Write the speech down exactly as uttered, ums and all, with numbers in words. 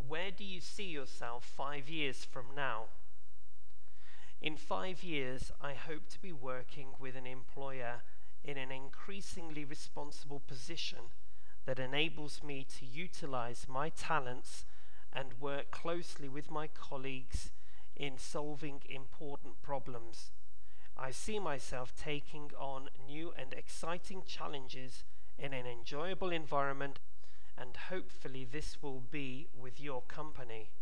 Where do you see yourself five years from now? In five years, I hope to be working with an employer in an increasingly responsible position that enables me to utilize my talents and work closely with my colleagues in solving important problems. I see myself taking on new and exciting challenges in an enjoyable environment, and hopefully this will be with your company.